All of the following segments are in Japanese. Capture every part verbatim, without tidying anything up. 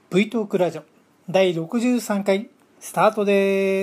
V トークラジオだいろくじゅうさんかいスタートです。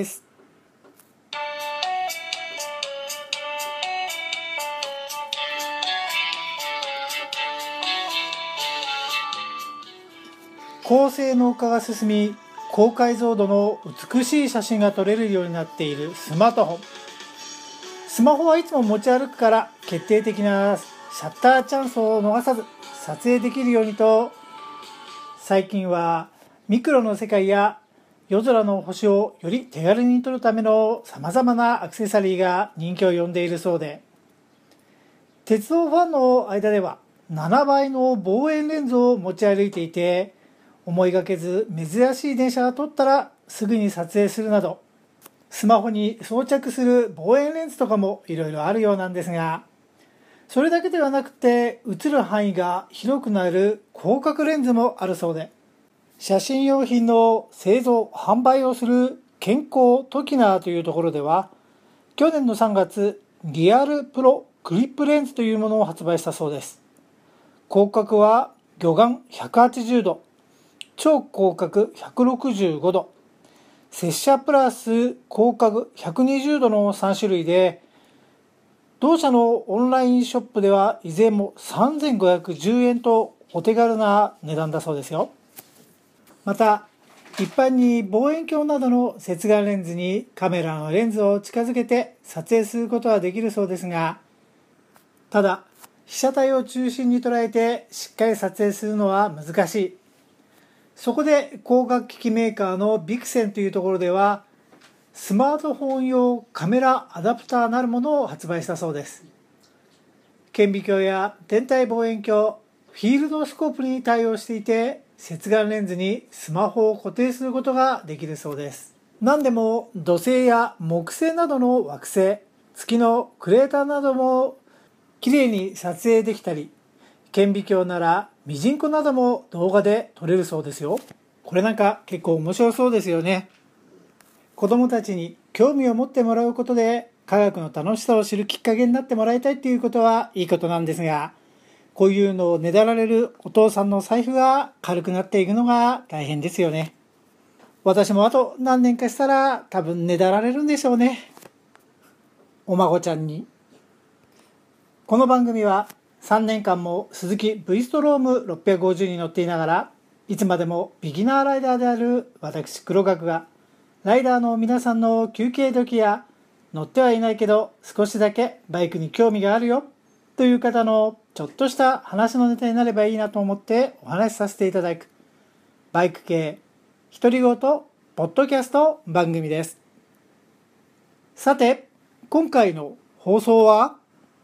高性能化が進み、高解像度の美しい写真が撮れるようになっているスマートフォン。スマホはいつも持ち歩くから決定的なシャッターチャンスを逃さず撮影できるようにと、最近はミクロの世界や夜空の星をより手軽に撮るためのさまざまなアクセサリーが人気を呼んでいるそうで、鉄道ファンの間ではななばいの望遠レンズを持ち歩いていて、思いがけず珍しい電車が撮ったらすぐに撮影するなど、スマホに装着する望遠レンズとかもいろいろあるようなんですが、それだけではなくて映る範囲が広くなる広角レンズもあるそうで、写真用品の製造販売をする健康トキナーというところでは、去年のさんがつリアルプロクリップレンズというものを発売したそうです。広角は魚眼ひゃくはちじゅうど、超広角ひゃくろくじゅうごど、接写プラス広角ひゃくにじゅうどのさんしゅるいで、同社のオンラインショップではいずれもさんぜんごひゃくじゅうえんとお手軽な値段だそうですよ。また一般に望遠鏡などの接眼レンズにカメラのレンズを近づけて撮影することはできるそうですが、ただ被写体を中心に捉えてしっかり撮影するのは難しい。そこで光学機器メーカーのビクセンというところでは、スマートフォン用カメラアダプターなるものを発売したそうです。顕微鏡や天体望遠鏡、フィールドスコープに対応していて、接眼レンズにスマホを固定することができるそうです。何でも土星や木星などの惑星、月のクレーターなどもきれいに撮影できたり、顕微鏡ならミジンコなども動画で撮れるそうですよ。これなんか結構面白そうですよね。子どもたちに興味を持ってもらうことで科学の楽しさを知るきっかけになってもらいたいということはいいことなんですが、こういうのをねだられるお父さんの財布が軽くなっていくのが大変ですよね。私もあと何年かしたら多分ねだられるんでしょうね、お孫ちゃんに。この番組はさんねんかんもスズキ V ストロームろっぴゃくごじゅうに乗っていながら、いつまでもビギナーライダーである私黒学が、ライダーの皆さんの休憩時や乗ってはいないけど少しだけバイクに興味があるよという方のちょっとした話のネタになればいいなと思ってお話しさせていただくバイク系独り言ポッドキャスト番組です。さて今回の放送は、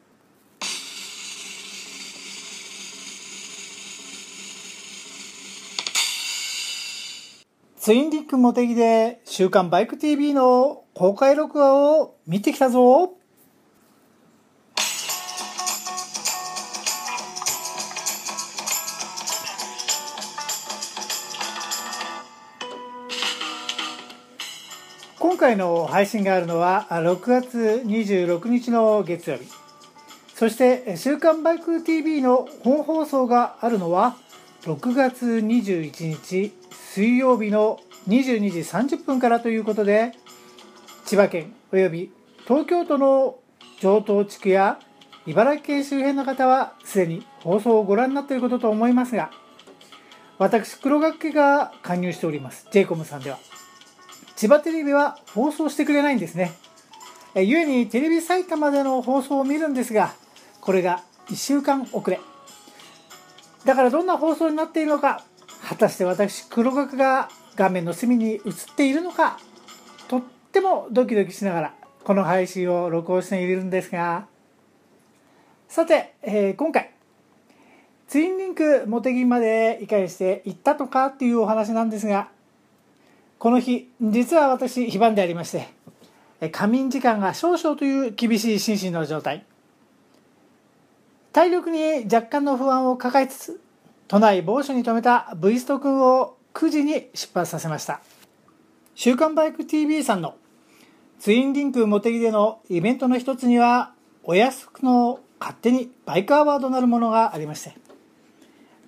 ツインリンク茂木で週刊バイク ティーブイ の公開録画を見てきたぞ。今回の配信があるのはろくがつにじゅうろくにちの月曜日、そして週刊バイク ティーブイ の本放送があるのはろくがつにじゅういちにち水曜日のにじゅうにじさんじゅっぷんからということで、千葉県および東京都の城東地区や茨城県周辺の方はすでに放送をご覧になっていることと思いますが、私黒学家が加入しております ジェイコム さんでは千葉テレビは放送してくれないんですね。えゆえにテレビ埼玉での放送を見るんですが、これがいっしゅうかん遅れだから、どんな放送になっているのか、果たして私黒学が画面の隅に映っているのか、とってもドキドキしながらこの配信を録音しているんですが、さて、えー、今回ツインリンク茂木までいかにして行ったのかっていうお話なんですが、この日実は私非番でありまして、仮眠時間が少々という厳しい心身の状態、体力に若干の不安を抱えつつ、都内某所に停めた V スト君をくじに出発させました。週刊バイク ティーブイ さんのツインリンク茂木でのイベントの一つには、お安くの勝手にバイクアワードなるものがありまして、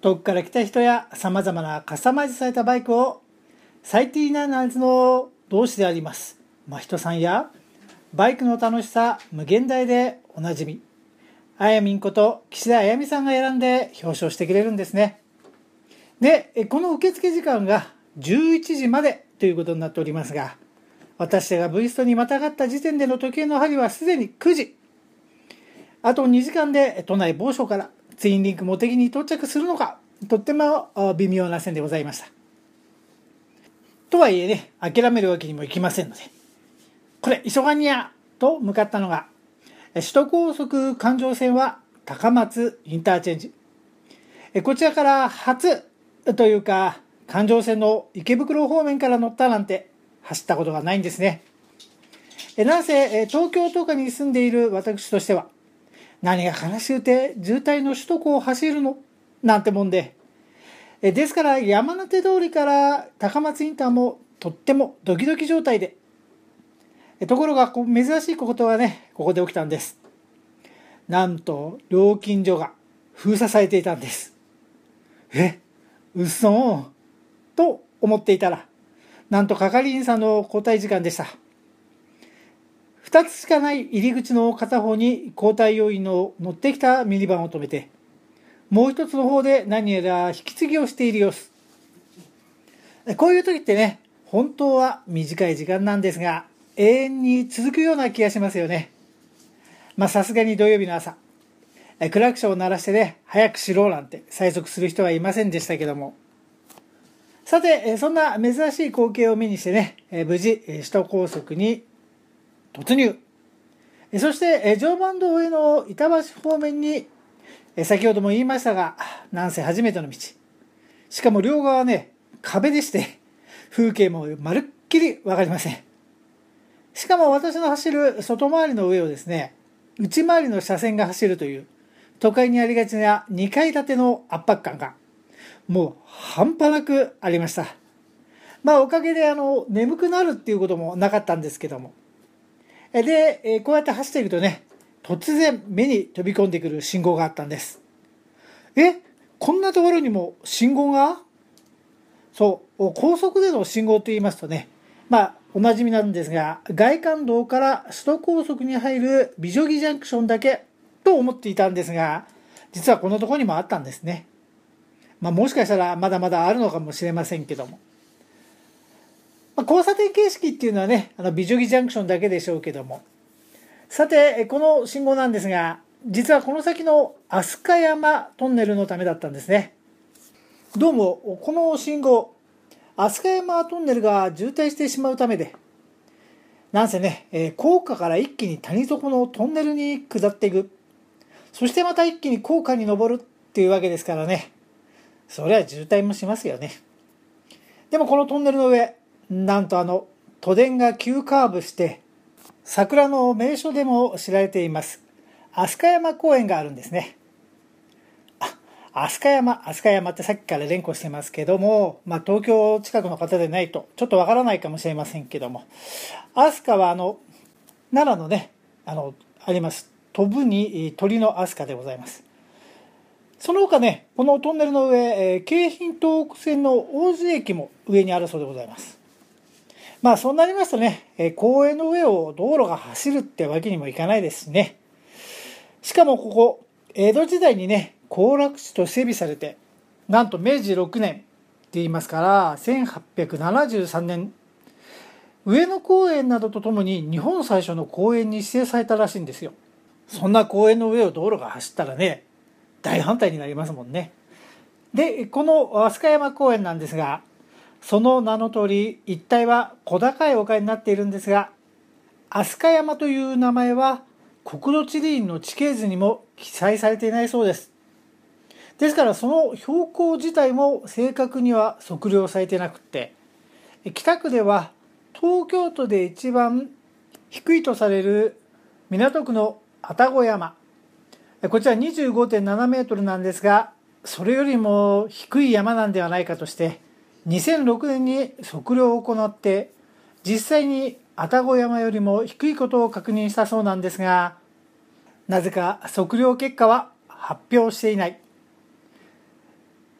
遠くから来た人やさまざまなカスタマイズされたバイクをサイティーナーナーズの同志であります真人さんやバイクの楽しさ無限大でおなじみあやみんこと岸田あやみさんが選んで表彰してくれるんですね。でこの受付時間がじゅういちじまでということになっておりますが、私がブイストにまたがった時点での時計の針はすでにくじ。あとにじかんで都内某所からツインリンク茂木に到着するのか、とっても微妙な線でございました。とはいえね、諦めるわけにもいきませんので、これ急がにゃと向かったのが首都高速環状線は高松インターチェンジ。こちらから初というか環状線の池袋方面から乗ったなんて走ったことがないんですね。なんせ東京とかに住んでいる私としては、何が悲しゅうて渋滞の首都高を走るのなんてもんで、ですから山手通りから高松インターもとってもドキドキ状態で、ところが珍しいことがね、ここで起きたんです。なんと料金所が封鎖されていたんです。え、うっそーと思っていたら、なんと係員さんの交代時間でした。ふたつしかない入り口の片方に交代要員の乗ってきたミニバンを止めて、もう一つの方で何やら引き継ぎをしている様子。こういう時ってね、本当は短い時間なんですが、永遠に続くような気がしますよね。まあさすがに土曜日の朝、クラクションを鳴らしてね、早くしろなんて催促する人はいませんでしたけども。さて、そんな珍しい光景を目にしてね、無事首都高速に突入。そして常磐道への板橋方面に、先ほども言いましたが、なんせ初めての道。しかも両側はね、壁でして、風景もまるっきりわかりません。しかも私の走る外回りの上をですね、内回りの車線が走るという、都会にありがちなにかい建ての圧迫感が、もう半端なくありました。まあおかげであの眠くなるっていうこともなかったんですけども。で、こうやって走っているとね、突然目に飛び込んでくる信号があったんです。え、こんなところにも信号が？そう、高速での信号と言いますとね、まあおなじみなんですが、外環道から首都高速に入る美女木ジャンクションだけと思っていたんですが、実はこのところにもあったんですね。まあもしかしたらまだまだあるのかもしれませんけども。まあ、交差点形式っていうのはね、あの美女木ジャンクションだけでしょうけども。さて、この信号なんですが、実はこの先の飛鳥山トンネルのためだったんですね。どうも、この信号、飛鳥山トンネルが渋滞してしまうためで、なんせね、えー、高架から一気に谷底のトンネルに下っていく。そしてまた一気に高架に登るっていうわけですからね。そりゃ渋滞もしますよね。でもこのトンネルの上、なんとあの都電が急カーブして桜の名所でも知られています飛鳥山公園があるんですね。あ、飛鳥山飛鳥山ってさっきから連呼してますけども、まあ、東京近くの方でないとちょっとわからないかもしれませんけども、飛鳥はあの奈良のねあのあります飛ぶに鳥の飛鳥でございます。その他ね、このトンネルの上、えー、京浜東北線の大津駅も上にあるそうでございます。まあそうなりますとね、えー、公園の上を道路が走るってわけにもいかないですしね。しかもここ、江戸時代にね、行楽地と整備されて、なんと明治ろくねんって言いますから、せんはっぴゃくななじゅうさんねん、上野公園などとともに日本最初の公園に指定されたらしいんですよ。そんな公園の上を道路が走ったらね、大反対になりますもんね。で、この飛鳥山公園なんですが、その名の通り一帯は小高い丘になっているんですが、飛鳥山という名前は国土地理院の地形図にも記載されていないそうです。ですからその標高自体も正確には測量されてなくて、北区では東京都で一番低いとされる港区の愛宕山、こちら にじゅうごてんななメートルなんですが、それよりも低い山なんではないかとしてにせんろくねんに測量を行って実際に愛宕山よりも低いことを確認したそうなんですが、なぜか測量結果は発表していない。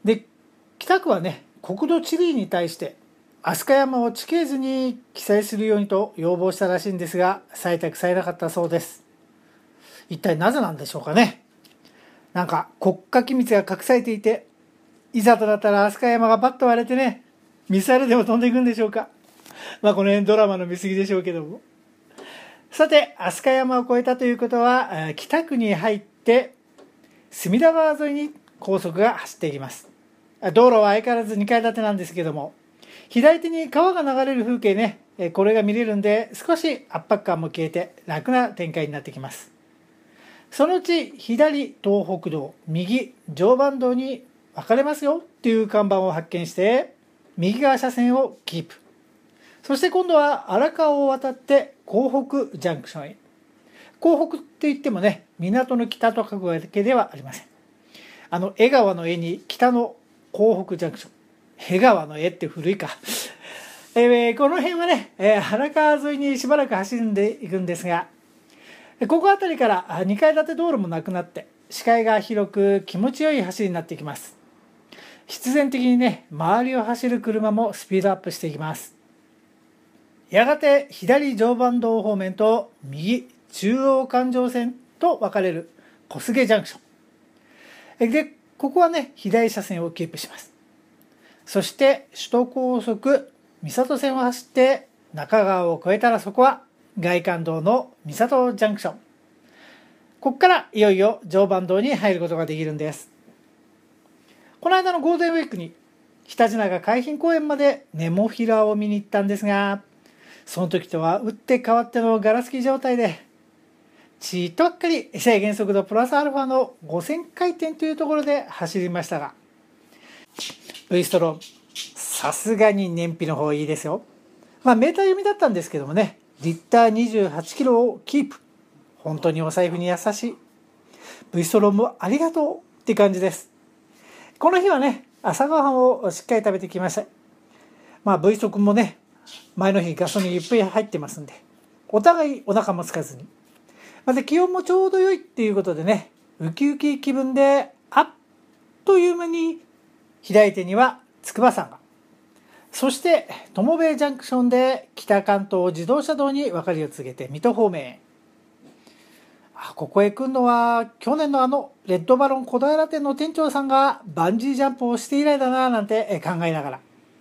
で、北区はね、国土地理に対して飛鳥山を地形図に記載するようにと要望したらしいんですが、採択されなかったそうです。一体なぜなんでしょうかね。なんか国家機密が隠されていて、いざとなったら飛鳥山がバッと割れてね、ミサイルでも飛んでいくんでしょうか。まあこの辺ドラマの見過ぎでしょうけども。さて、飛鳥山を越えたということは、北区に入って隅田川沿いに高速が走っていきます。道路は相変わらずにかい建てなんですけども、左手に川が流れる風景ね、これが見れるんで、少し圧迫感も消えて楽な展開になってきます。そのうち左東北道、右常磐道に分かれますよっていう看板を発見して、右側車線をキープ。そして今度は荒川を渡って江北ジャンクションへ。江北って言ってもね、港の北と書くだけではありません。あの江川の江に北の江北ジャンクション。江川の江って古いか。えー、この辺はね、えー、荒川沿いにしばらく走るんでいくんですが、ここあたりからにかい建て道路もなくなって、視界が広く気持ちよい走りになっていきます。必然的にね、周りを走る車もスピードアップしていきます。やがて左常磐道方面と右中央環状線と分かれる小菅ジャンクションで、ここはね左車線をキープします。そして首都高速三郷線を走って中川を越えたら、そこは外環道の三郷ジャンクション。ここからいよいよ常磐道に入ることができるんです。この間のゴールデンウィークに常陸長海浜公園までネモフィラを見に行ったんですが、その時とは打って変わってのガラス機状態で、ちっとばっかり制限速度プラスアルファのごせんかいてんというところで走りましたが、 V ストロームさすがに燃費の方いいですよ。まあメーター読みだったんですけどもね、リッターにじゅうはちキロをキープ。本当にお財布に優しい V ストロームありがとうって感じです。この日はね、朝ごはんをしっかり食べてきました。まあ V 速もね、前の日ガソリンいっぱい入ってますんで、お互いお腹もつかずに、また気温もちょうど良いっていうことでね、ウキウキ気分であっという間に左手には筑波山が、そして友部ジャンクションで北関東自動車道に分かりを告げて水戸方面へ。あ、ここへ来るのは去年のあのレッドバロン小平店の店長さんがバンジージャンプをして以来だななんて考えながら、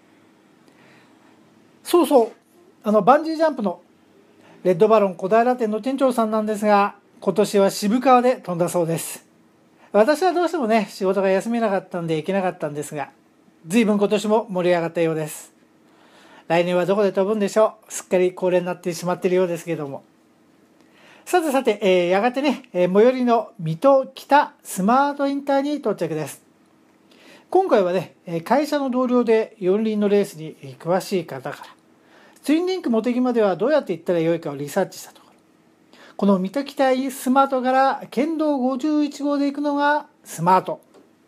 そうそう、あのバンジージャンプのレッドバロン小平店の店長さんなんですが、今年は渋川で飛んだそうです。私はどうしてもね仕事が休めなかったんで行けなかったんですが、随分今年も盛り上がったようです。来年はどこで飛ぶんでしょう。すっかり恒例になってしまっているようですけども、さてさて、えー、やがてね、えー、最寄りの水戸北スマートインターに到着です。今回はね、会社の同僚で四輪のレースに詳しい方から、ツインリンク茂木まではどうやって行ったらよいかをリサーチしたところ、この水戸北スマートから県道ごじゅういち号で行くのがスマート。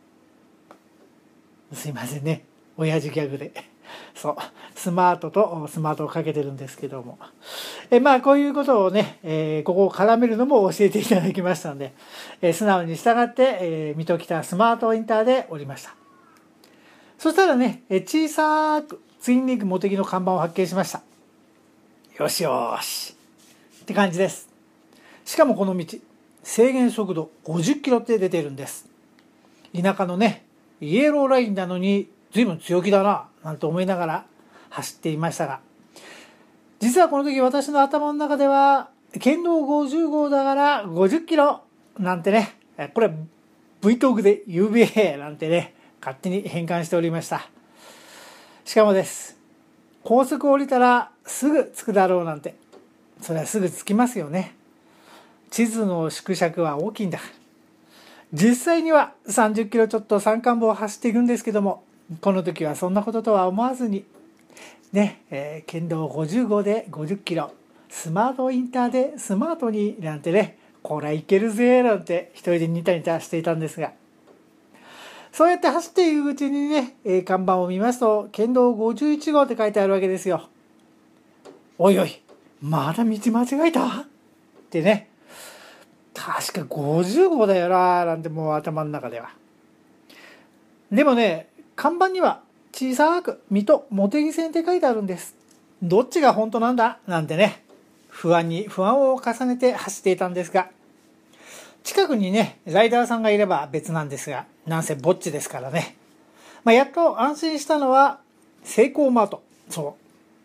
すいませんね、親父ギャグで。そう、スマートとスマートをかけてるんですけども。えまあこういうことをね、えー、ここを絡めるのも教えていただきましたので、えー、素直に従って、えー、水戸北スマートインターで降りました。そしたらね、小さくツインリンク茂木の看板を発見しました。よしよしって感じです。しかもこの道、制限速度ごじゅっキロって出てるんです。田舎のね、イエローラインなのに随分強気だななんて思いながら走っていましたが、実はこの時私の頭の中では県道ごじゅう号だからごじゅっキロなんてね、これ V トークで言うべえなんてね、勝手に変換しておりました。しかもです、高速降りたらすぐ着くだろうなんて、それはすぐ着きますよね。地図の縮尺は大きいんだ。実際にはさんじゅっキロちょっと山間部を走っていくんですけども、この時はそんなこととは思わずにね、えー、県道ごじゅう号でごじゅっキロ、スマートインターでスマートになんてね、こらいけるぜなんて一人でニタニタしていたんですが、そうやって走っていくうちにね、えー、看板を見ますと県道ごじゅういち号って書いてあるわけですよ。おいおい、まだ道間違えたってね、確かごじゅう号だよななんてもう頭の中では。 でもね、看板には小さく水戸茂木線って書いてあるんです。どっちが本当なんだなんてね、不安に不安を重ねて走っていたんですが、近くにね、ライダーさんがいれば別なんですが、なんせぼっちですからね。まあ、やっと安心したのは、セイコーマート。そう。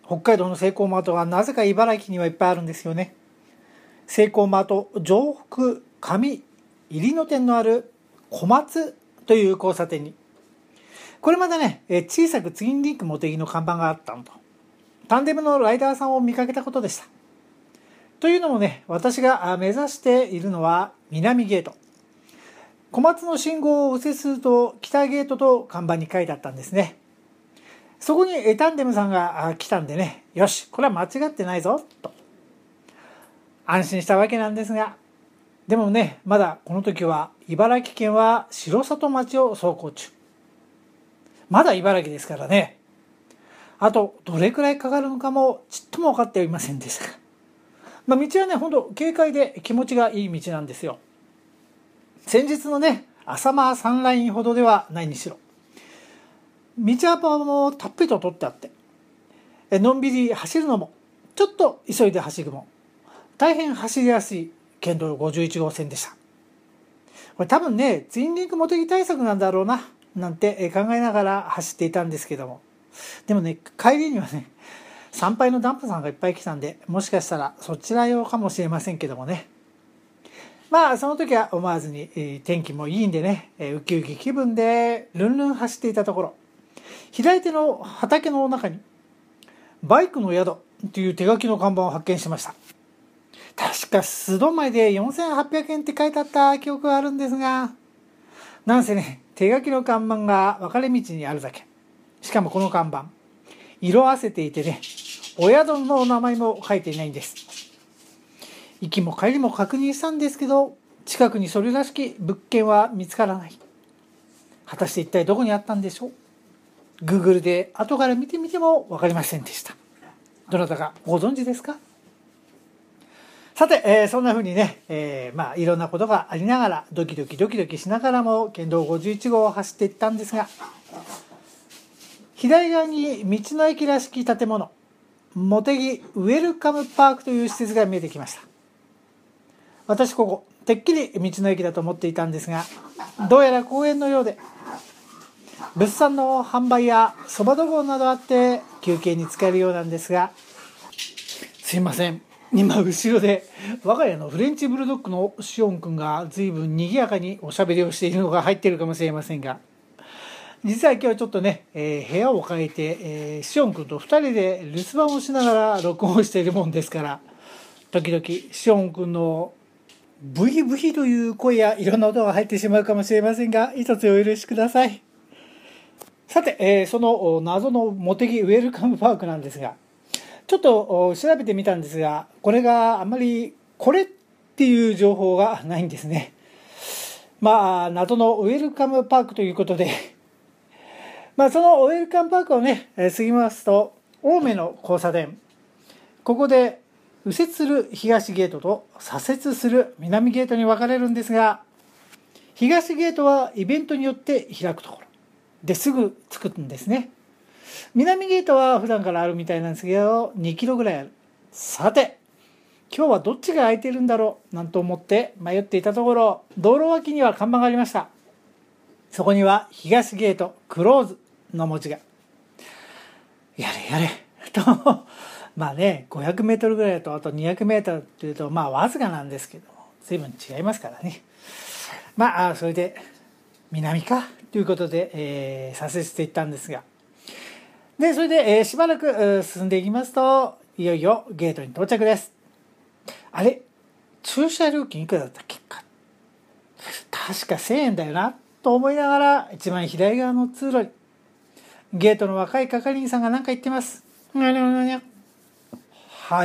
北海道のセイコーマートはなぜか茨城にはいっぱいあるんですよね。セイコーマート城北上入りの店のある小松という交差点に。これまでね、小さくツインリンク茂木の看板があったのと、タンデムのライダーさんを見かけたことでした。というのもね、私が目指しているのは南ゲート。小松の信号を右折すると北ゲートと看板に書いてあったんですね。そこにタンデムさんが来たんでね、よし、これは間違ってないぞ、と安心したわけなんですが、でもね、まだこの時は茨城県は城里町を走行中。まだ茨城ですからね。あとどれくらいかかるのかもちっとも分かっておりませんでした。まあ、道はね、ほんと軽快で気持ちがいい道なんですよ。先日のね、浅間山ラインほどではないにしろ、道幅もたっぷりと取ってあって、のんびり走るのも、ちょっと急いで走るも、大変走りやすい県道ごじゅういち号線でした。これ多分ね、ツインリンク茂木対策なんだろうな、なんて考えながら走っていたんですけども、でもね、帰りにはね、参拝のダンプさんがいっぱい来たんで、もしかしたらそちら用かもしれませんけどもね。まあその時は思わずに、えー、天気もいいんでね、えー、ウキウキ気分でルンルン走っていたところ、左手の畑の中にバイクの宿という手書きの看板を発見しました。確か素泊まりでよんせんはっぴゃくえんって書いてあった記憶があるんですが、なんせね、手書きの看板が分かれ道にあるだけ。しかもこの看板、色あせていてね、お宿の名前も書いていないんです。行きも帰りも確認したんですけど、近くにそれらしき物件は見つからない。果たして一体どこにあったんでしょう。 Google で後から見てみても分かりませんでした。どなたかご存知ですか？さて、えー、そんな風にね、えー、まあいろんなことがありながら、ドキドキドキドキしながらも県道ごじゅういち号を走っていったんですが、左側に道の駅らしき建物、茂木ウェルカムパークという施設が見えてきました。私ここてっきり道の駅だと思っていたんですが、どうやら公園のようで、物産の販売やそばどころなどあって休憩に使えるようなんですが、すいません、今後ろで我が家のフレンチブルドッグのシオンくんが随分賑やかにおしゃべりをしているのが入っているかもしれませんが、実は今日ちょっとね、えー、部屋を変えて、えー、シオンくんとふたりで留守番をしながら録音しているもんですから、時々シオンくんのブヒブヒという声やいろんな音が入ってしまうかもしれませんが、一つお許しください。さて、えー、その謎の茂木ウェルカムパークなんですが、ちょっと調べてみたんですが、これがあまりこれっていう情報がないんですね。まあ謎のウェルカムパークということで、まあそのウェルカムパークをね過ぎますと、青梅の交差点、ここで右折する東ゲートと左折する南ゲートに分かれるんですが、東ゲートはイベントによって開くところですぐ着くんですね。南ゲートは普段からあるみたいなんですけど、にキロぐらいある。さて、今日はどっちが空いてるんだろうなんて思って迷っていたところ、道路脇には看板がありました。そこには東ゲートクローズの文字が。やれやれとまあね、ごひゃくメートルぐらいだと、あとにひゃくメートルっていうとまあわずかなんですけども、随分違いますからね。まあそれで南かということで、えー、左折していったんですが、でそれで、えー、しばらく進んでいきますと、いよいよゲートに到着です。あれ、駐車料金いくらだったっけか、確かせんえんだよなと思いながら、一番左側の通路にゲートの若い係員さんが何か言ってます。はい、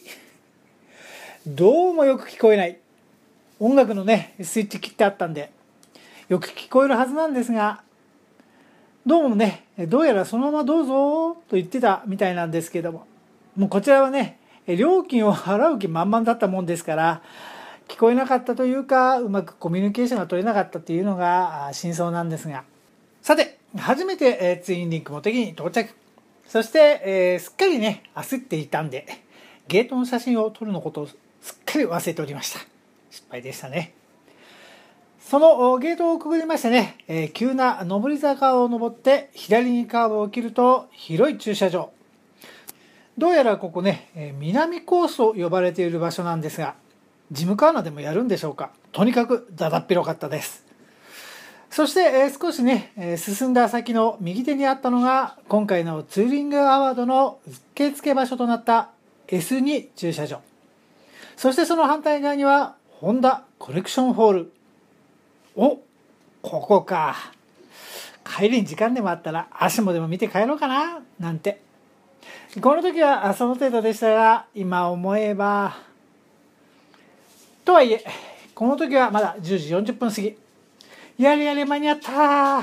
どうもよく聞こえない。音楽のねスイッチ切ってあったんでよく聞こえるはずなんですが、どうもね、どうやらそのままどうぞと言ってたみたいなんですけども、もうこちらはね料金を払う気満々だったもんですから、聞こえなかったというか、うまくコミュニケーションが取れなかったというのが真相なんですが、 さて、初めて、えー、ツインリンクモテギに到着。そして、えー、すっかりね、焦っていたんで、ゲートの写真を撮るのことをすっかり忘れておりました。失敗でしたね。そのゲートをくぐりましてね、えー、急な上り坂を登って左にカーブを切ると広い駐車場。どうやらここね、えー、南コースと呼ばれている場所なんですが、ジムカーナでもやるんでしょうか。とにかくだだっ広かったです。そして、えー、少しね、えー、進んだ先の右手にあったのが今回のツーリングアワードの受付場所となった エスに 駐車場。そしてその反対側にはホンダコレクションホール。お、ここか。帰りに時間でもあったら足もでも見て帰ろうかななんて。この時はその程度でしたが、今思えばとはいえこの時はまだじゅうじよんじゅっぷん過ぎ。やれやれ間に合った。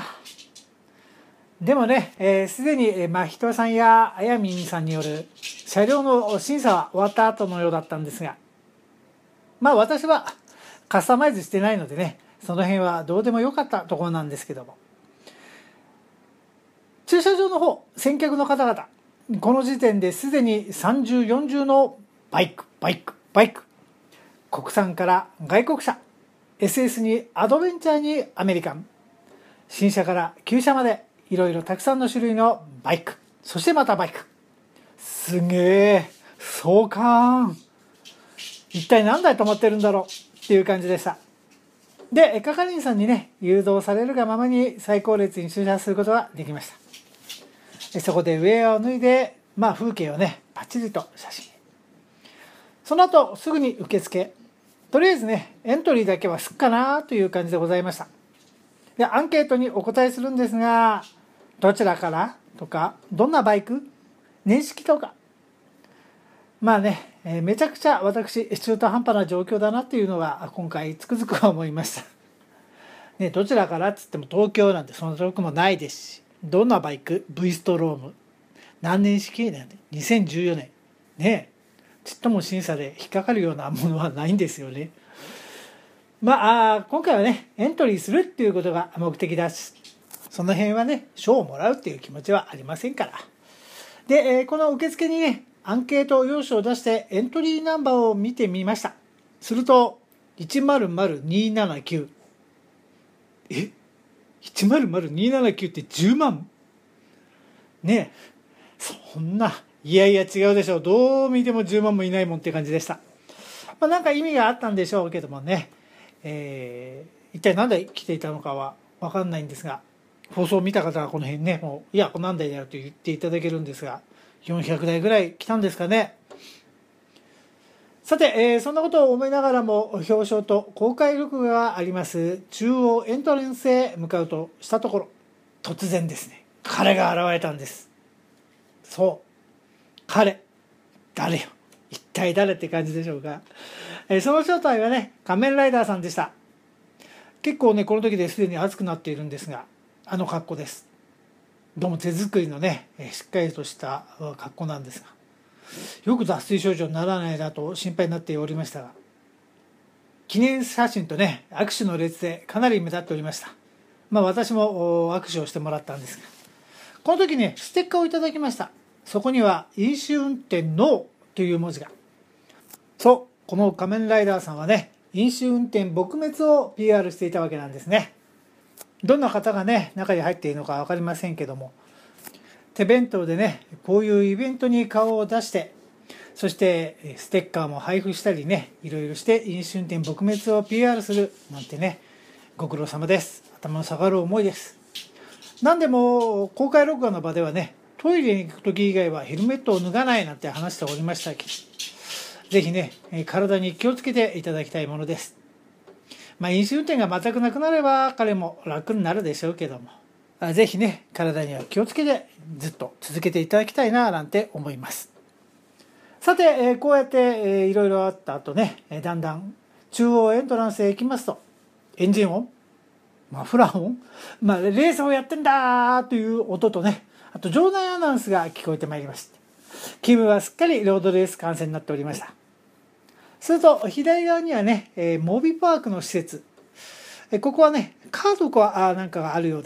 でもね、す、えー、で、に、えー、まひとさんやあやみんさんによる車両の審査は終わった後のようだったんですが、まあ私はカスタマイズしてないのでね、その辺はどうでもよかったところなんですけども、駐車場の方、先客の方々、この時点ですでにさん重よん重のバイクバイクバイク、国産から外国車、 エスエス にアドベンチャーにアメリカン、新車から旧車までいろいろたくさんの種類のバイク、そしてまたバイク、すげえ壮観。一体何台止まってるんだろうっていう感じでした。で、係員さんにね、誘導されるがままに最後列に駐車することができました。そこでウェアを脱いで、まあ風景をね、パッチリと写真。その後、すぐに受付。とりあえずね、エントリーだけはすっかなという感じでございました。で、アンケートにお答えするんですが、どちらからとか、どんなバイク、年式とか。まあね、えー、めちゃくちゃ私、中途半端な状況だなっていうのが今回つくづく思いました。ね、どちらからっつっても東京なんてその遠くもないですし、どんなバイク、V ストローム、何年式なんで、にせんじゅうよねん。ねちっとも審査で引っかかるようなものはないんですよね。まあ、今回はね、エントリーするっていうことが目的だし、その辺はね、賞をもらうっていう気持ちはありませんから。で、この受付にね、アンケート用紙を出してエントリーナンバーを見てみました。すると、いちまるまるにーななきゅう。え ?いちまるまるにーななきゅうってじゅうまんねえ、そんな、いやいや違うでしょう。どう見てもじゅうまんもいないもんって感じでした。まあ、なんか意味があったんでしょうけどもね、えー、一体何台来ていたのかは分かんないんですが、放送を見た方はこの辺ね、もういや何台だよと言っていただけるんですが、よんひゃくだいぐらい来たんですかね。さて、えー、そんなことを思いながらも表彰と公開録画があります中央エントランスへ向かうとしたところ、突然ですね、彼が現れたんです。そう、彼、誰よ、一体誰って感じでしょうか。えー、その正体はね、仮面ライダーさんでした。結構ね、この時ですでに暑くなっているんですが、あの格好です。どうも手作りのね、しっかりとした格好なんですが、よく脱水症状にならないなと心配になっておりましたが、記念写真とね、握手の列でかなり目立っておりました。まあ私も握手をしてもらったんですが、この時ね、ステッカーをいただきました。そこには飲酒運転ノーという文字が。そう、この仮面ライダーさんはね、飲酒運転撲滅を ピーアール していたわけなんですね。どんな方がね、中に入っているのか分かりませんけども、手弁当でね、こういうイベントに顔を出して、そしてステッカーも配布したりね、いろいろして飲酒運転撲滅を ピーアール するなんてね、ご苦労様です。頭の下がる思いです。なんでも公開録画の場ではね、トイレに行く時以外はヘルメットを脱がないなんて話しておりましたけど、ぜひね、体に気をつけていただきたいものです。まあ、飲酒運転が全くなくなれば彼も楽になるでしょうけども、ぜひね、体には気をつけてずっと続けていただきたいななんて思います。さて、こうやっていろいろあった後ね、だんだん中央エントランスへ行きますと、エンジン音、マフラー音、まあ、レースをやってんだという音とね、あと場内アナウンスが聞こえてまいりました。気分はすっかりロードレース観戦になっておりました。すると左側にはね、モビパークの施設、ここはね、カードかなんかがあるようで、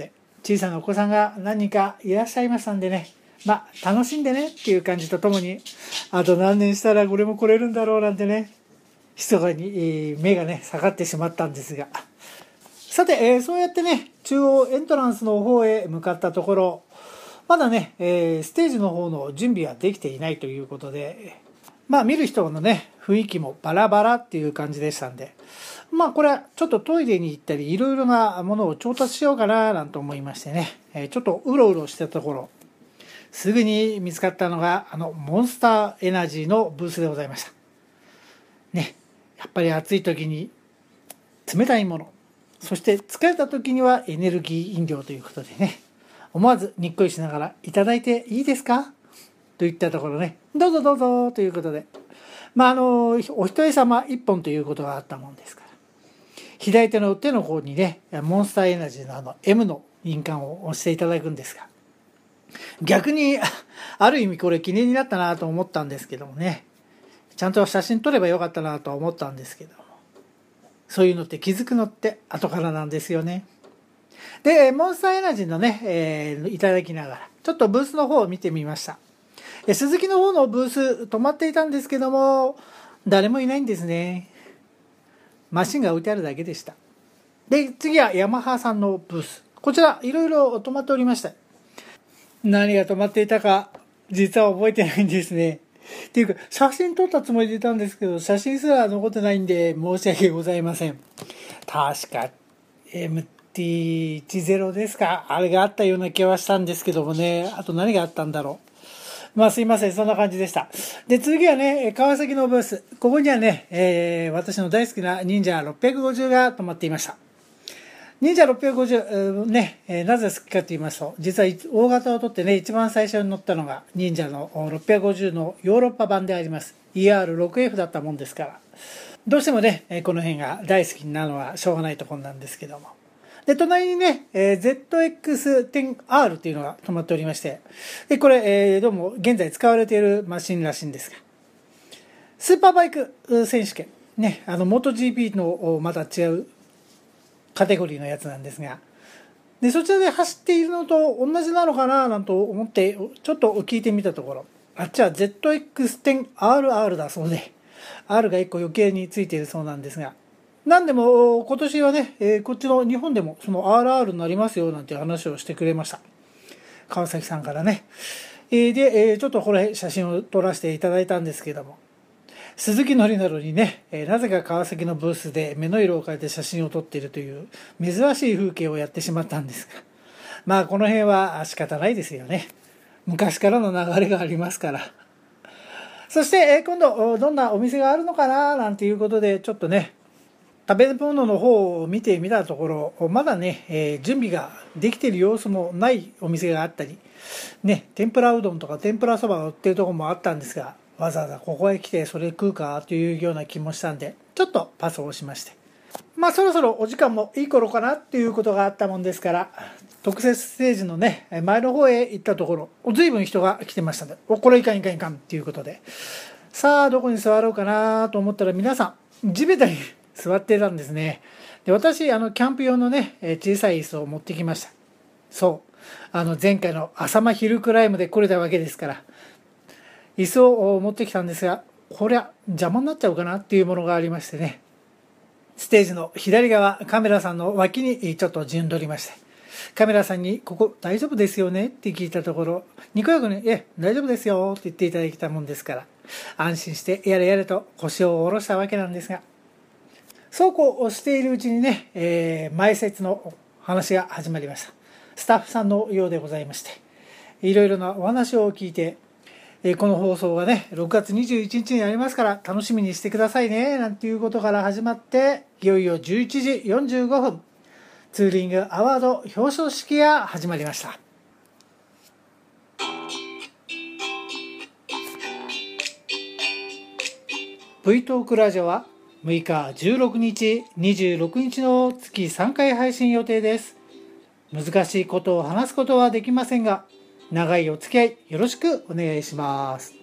小さなお子さんが何人かいらっしゃいましたんでね、まあ楽しんでねっていう感じとともに、あと何年したらこれも来れるんだろうなんてね、密かに目がね下がってしまったんですが、さて、えー、そうやってね中央エントランスの方へ向かったところ、まだね、えー、ステージの方の準備はできていないということで、まあ見る人のね雰囲気もバラバラっていう感じでしたんで、まあこれはちょっとトイレに行ったりいろいろなものを調達しようかななんて思いましてね、えー、ちょっとうろうろしてたところ、すぐに見つかったのがあのモンスターエナジーのブースでございましたね。やっぱり暑い時に冷たいもの、そして疲れた時にはエネルギー飲料ということでね、思わずにっこりしながらいただいていいですかといったところね、どうぞどうぞということで、まああのお一人様一本ということがあったもんですから、左手の手の方にねモンスターエナジーのあの エム の印鑑を押していただくんですが、逆にある意味これ記念になったなと思ったんですけどもね、ちゃんと写真撮ればよかったなと思ったんですけども、そういうのって気づくのって後からなんですよね。でモンスターエナジーのね、えー、いただきながらちょっとブースの方を見てみました。スズキの方のブース止まっていたんですけども、誰もいないんですね。マシンが置いてあるだけでした。で次はヤマハさんのブース、こちらいろいろ止まっておりました。何が止まっていたか実は覚えてないんですね。っていうか写真撮ったつもりでいたんですけど、写真すら残ってないんで申し訳ございません。確か エムティーじゅう ですか、あれがあったような気はしたんですけどもね、あと何があったんだろう。まあすいません、そんな感じでした。で次はね川崎のブース、ここにはね、えー、私の大好きな忍者ろっぴゃくごじゅうが止まっていました。忍者ろっぴゃくごじゅうね、えー、なぜ好きかと言いますと、実は大型を取ってね一番最初に乗ったのが忍者のろっぴゃくごじゅうのヨーロッパ版であります イーアールろくエフ だったもんですから、どうしてもねこの辺が大好きになるのはしょうがないところなんですけども、で隣にね ゼットエックステンアール っていうのが止まっておりまして、でこれ、えー、どうも現在使われているマシンらしいんですが、スーパーバイク選手権ね、あの モート ジーピー のまた違うカテゴリーのやつなんですが、でそちらで走っているのと同じなのかななんと思ってちょっと聞いてみたところ、あっちは ゼットエックステンアールアール だそうで、 R がいっこ余計についているそうなんですが、なんでも今年はね、えー、こっちの日本でもその アールアール になりますよなんていう話をしてくれました、川崎さんからね。えー、で、えー、ちょっとこれ写真を撮らせていただいたんですけども、鈴木のりなどにね、えー、なぜか川崎のブースで目の色を変えて写真を撮っているという珍しい風景をやってしまったんですが、まあこの辺は仕方ないですよね、昔からの流れがありますから。そして、えー、今度どんなお店があるのかななんていうことでちょっとね食べ物の方を見てみたところ、まだね、えー、準備ができている様子もないお店があったりね、天ぷらうどんとか天ぷらそばが売ってるところもあったんですが、わざわざここへ来てそれ食うかというような気もしたんで、ちょっとパスをしまして、まあそろそろお時間もいい頃かなっていうことがあったもんですから、特設ステージのね前の方へ行ったところ、随分人が来てましたので、おこれいかんいかんいかんっていうことで、さあどこに座ろうかなと思ったら、皆さん地べたに座っていたんですね。で私あのキャンプ用のね小さい椅子を持ってきました。そうあの前回の朝間ヒルクライムで来れたわけですから、椅子を持ってきたんですが、こりゃ邪魔になっちゃうかなっていうものがありましてね、ステージの左側カメラさんの脇にちょっと陣取りまして、カメラさんにここ大丈夫ですよねって聞いたところ、にこやかにえ大丈夫ですよって言っていただいたもんですから、安心してやれやれと腰を下ろしたわけなんですが、そうこうしているうちにね、えー、前説の話が始まりました。スタッフさんのようでございまして、いろいろなお話を聞いて、えー、この放送がねろくがつにじゅういちにちになりますから楽しみにしてくださいねなんていうことから始まって、いよいよじゅういちじよんじゅうごふんツーリングアワード表彰式が始まりました。V トークラジオはむいかじゅうろくにちにじゅうろくにちの月さんかい配信予定です。難しいことを話すことはできませんが、長いお付き合いよろしくお願いします。